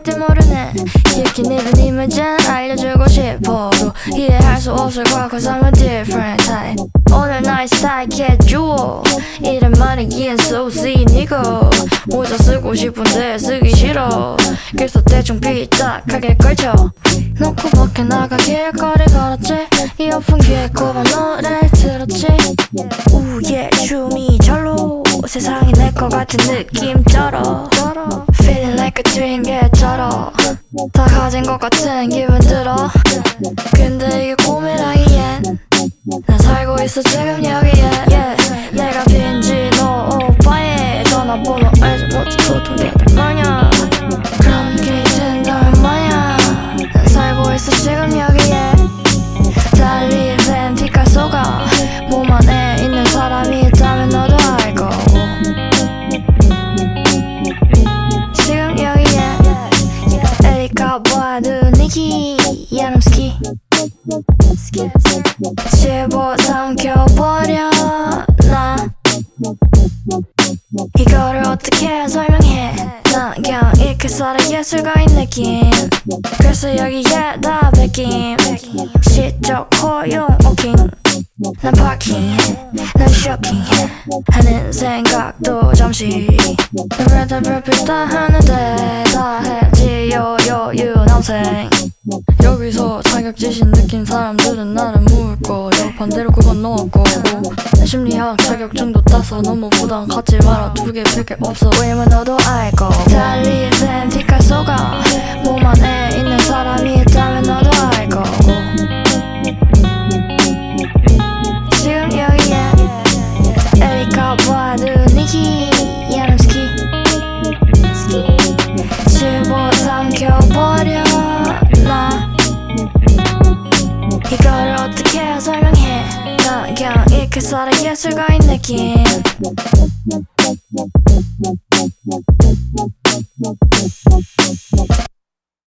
절대 모르는 이렇게 입은 이미지는 알려주고 싶어도 이해할 수 없을 거야 cause I'm a different type. 오늘 나의 스타일 캐주얼 이름만이 ENSOC 니고 모자 쓰고 싶은데 쓰기 싫어. 그래서 대충 삐딱하게 걸쳐 놓고 밖에 나가 길거리 걸었지. 이어폰 귀에 꼽아 노래 들었지. 우예 춤이 절로 세상이 내 것 같은 느낌 쩔어. Feeling like a dream 개쩔어. 다 가진 것 같은 기분 들어. 근데 이게 꿈이라기엔 난 살고 있어 지금 여기에 yeah. 내가 빈지 너 오빠의 전화번호 알지 못해 소통되는 마냥 그럼 길이 된다면 마냥 난 살고 있어 지금 여기에. 달리 된 피카소가 몸 안에 있는 사람이 있다면 너도 알 거고 지금 여기에 에리카 봐도 니키 야름스키 집어삼켜버려 나 이거를 어떻게 설명해. 난 그냥 이렇게 살아 예술가인 느낌. 그래서 여기에 다 베김 시적 허용 오킹. 난 파킹 난 쇼킹 하는 생각도 잠시. 난 레드 불빛 다 하는데 다 해지 요요유 남생. 여기서 자격지심 느낀 사람들은 나를 물 거요. 반대로 그건 넣을 거고. 내 심리학 자격증도 따서 너무 부담 갖지 마라. 두 개 밖에 없어 왜냐면 너도 알고. 달리 된 피카소가 몸 안에 있는 사람이 있다면 너도 알 거고 지금 여기에 에리카 봐도 니키 야름스키 집어삼켜버려 나 이거를 어떻게 설명해. 난 그냥 이렇게 살아 예술가인 느낌.